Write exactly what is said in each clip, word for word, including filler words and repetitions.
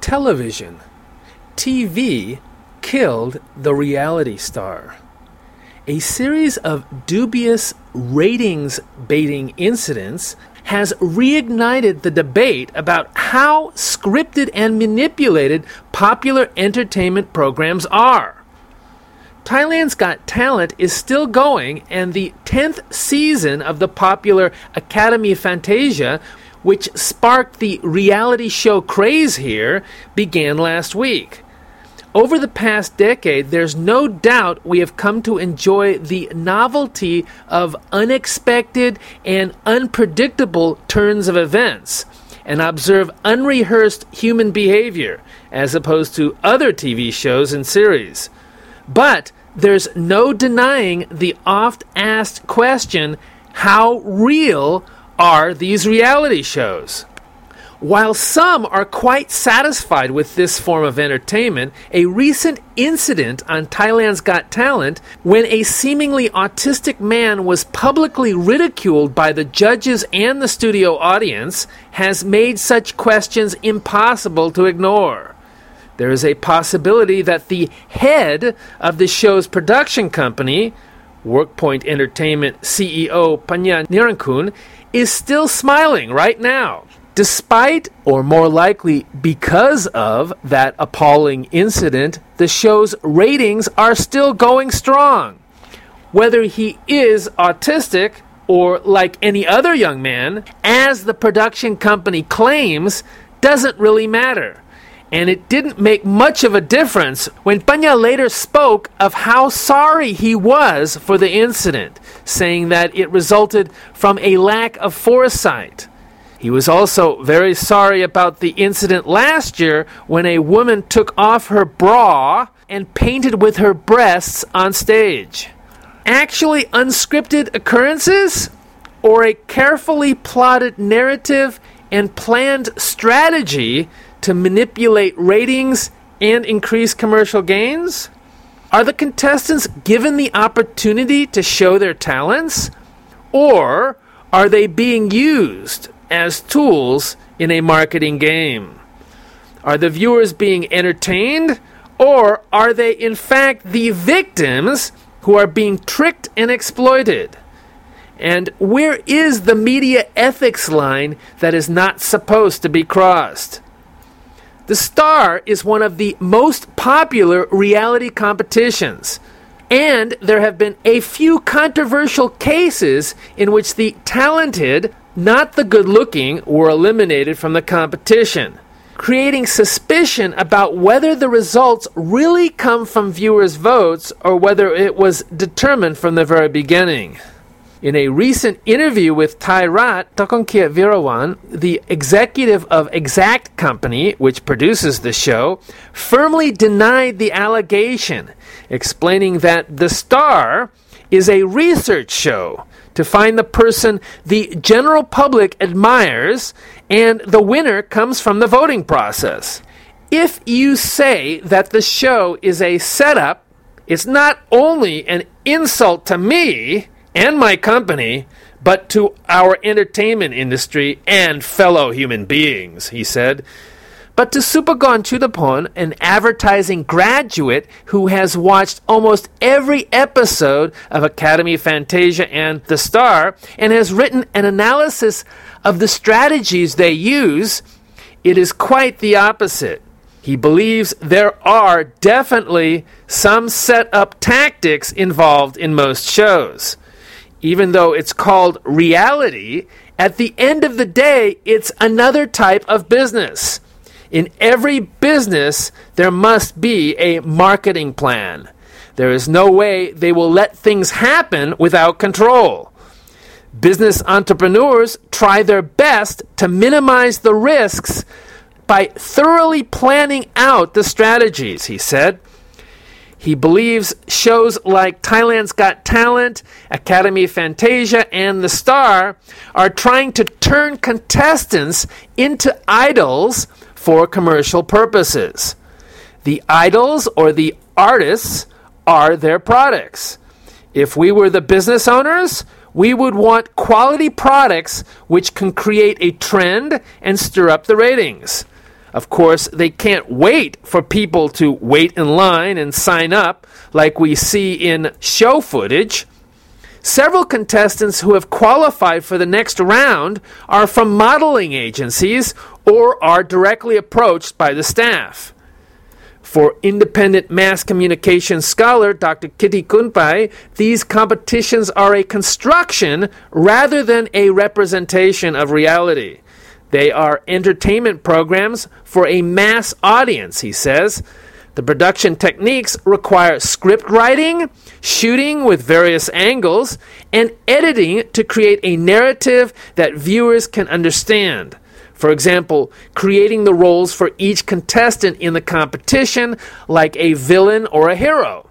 television. T V killed the reality star. A series of dubious ratings-baiting incidents has reignited the debate about how scripted and manipulated popular entertainment programs are. Thailand's Got Talent is still going, and the tenth season of the popular Academy Fantasia, which sparked the reality show craze here, began last week. Over the past decade, there's no doubt we have come to enjoy the novelty of unexpected and unpredictable turns of events and observe unrehearsed human behavior as opposed to other T V shows and series. But there's no denying the oft-asked question, how real are these reality shows? While some are quite satisfied with this form of entertainment, a recent incident on Thailand's Got Talent, when a seemingly autistic man was publicly ridiculed by the judges and the studio audience, has made such questions impossible to ignore. There is a possibility that the head of the show's production company, WorkPoint Entertainment C E O Panya Nirankun, is still smiling right now. Despite, or more likely because of, that appalling incident, the show's ratings are still going strong. Whether he is autistic or like any other young man, as the production company claims, doesn't really matter. And it didn't make much of a difference when Panya later spoke of how sorry he was for the incident, saying that it resulted from a lack of foresight. He was also very sorry about the incident last year when a woman took off her bra and painted with her breasts on stage. Actually unscripted occurrences, or a carefully plotted narrative and planned strategy to manipulate ratings and increase commercial gains? Are the contestants given the opportunity to show their talents? Or are they being used as tools in a marketing game? Are the viewers being entertained, or are they in fact the victims who are being tricked and exploited? And where is the media ethics line that is not supposed to be crossed? The Star is one of the most popular reality competitions, and there have been a few controversial cases in which the talented, not the good-looking, were eliminated from the competition, creating suspicion about whether the results really come from viewers' votes or whether it was determined from the very beginning. In a recent interview with Thai Rat, Takongkiat Virawan, the executive of Exact Company, which produces the show, firmly denied the allegation, explaining that The Star is a research show to find the person the general public admires, and the winner comes from the voting process. If you say that the show is a setup, it's not only an insult to me and my company, but to our entertainment industry and fellow human beings, he said. But to Supagon Chudapon, an advertising graduate who has watched almost every episode of Academy Fantasia and The Star and has written an analysis of the strategies they use, it is quite the opposite. He believes there are definitely some set-up tactics involved in most shows. Even though it's called reality, at the end of the day, it's another type of business. In every business, there must be a marketing plan. There is no way they will let things happen without control. Business entrepreneurs try their best to minimize the risks by thoroughly planning out the strategies, he said. He believes shows like Thailand's Got Talent, Academy Fantasia, and The Star are trying to turn contestants into idols for commercial purposes. The idols or the artists are their products. If we were the business owners, we would want quality products which can create a trend and stir up the ratings. Of course, they can't wait for people to wait in line and sign up like we see in show footage. Several contestants who have qualified for the next round are from modeling agencies or are directly approached by the staff. For independent mass communication scholar Doctor Kitty Kunpai, these competitions are a construction rather than a representation of reality. They are entertainment programs for a mass audience, he says. The production techniques require script writing, shooting with various angles, and editing to create a narrative that viewers can understand. For example, creating the roles for each contestant in the competition like a villain or a hero.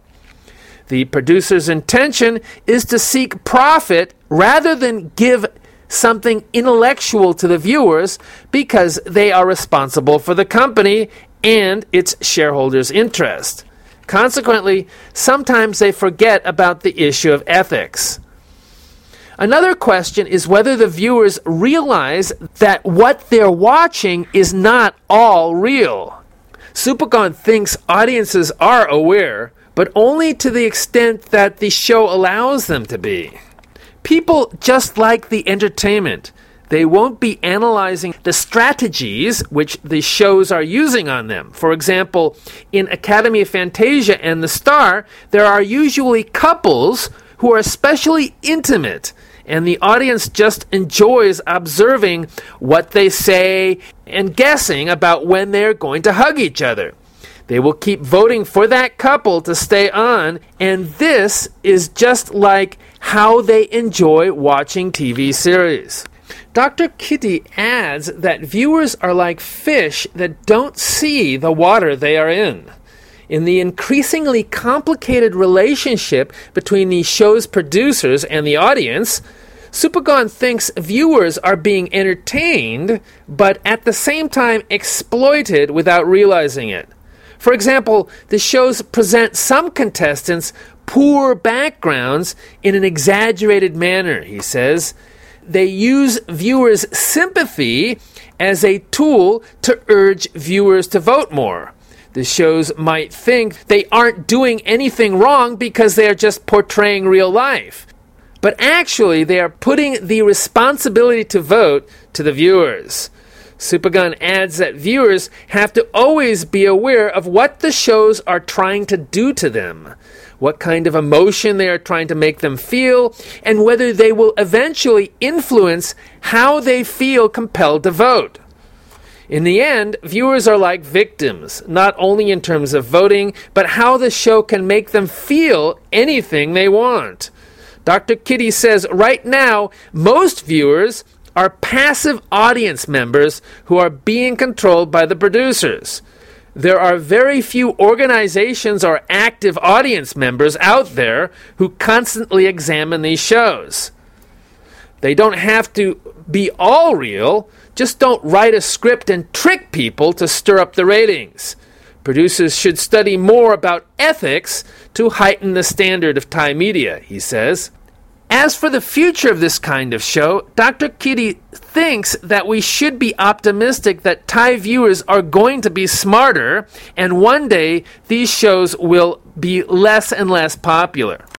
The producer's intention is to seek profit rather than give something intellectual to the viewers because they are responsible for the company and its shareholders' interest. Consequently, sometimes they forget about the issue of ethics. Another question is whether the viewers realize that what they're watching is not all real. Supagon thinks audiences are aware, but only to the extent that the show allows them to be. People just like the entertainment. They won't be analyzing the strategies which the shows are using on them. For example, in Academy of Fantasia and The Star, there are usually couples who are especially intimate, and the audience just enjoys observing what they say and guessing about when they're going to hug each other. They will keep voting for that couple to stay on, and this is just like how they enjoy watching T V series. Doctor Kitty adds that viewers are like fish that don't see the water they are in. In the increasingly complicated relationship between the show's producers and the audience, Supagon thinks viewers are being entertained, but at the same time exploited without realizing it. For example, the shows present some contestants poor backgrounds in an exaggerated manner, he says. They use viewers' sympathy as a tool to urge viewers to vote more. The shows might think they aren't doing anything wrong because they are just portraying real life. But actually, they are putting the responsibility to vote to the viewers. Supagon adds that viewers have to always be aware of what the shows are trying to do to them, what kind of emotion they are trying to make them feel, and whether they will eventually influence how they feel compelled to vote. In the end, viewers are like victims, not only in terms of voting, but how the show can make them feel anything they want. Doctor Kitty says right now, most viewers are passive audience members who are being controlled by the producers. There are very few organizations or active audience members out there who constantly examine these shows. They don't have to be all real, just don't write a script and trick people to stir up the ratings. Producers should study more about ethics to heighten the standard of Thai media, he says. As for the future of this kind of show, Doctor Kitty thinks that we should be optimistic that Thai viewers are going to be smarter, and one day these shows will be less and less popular.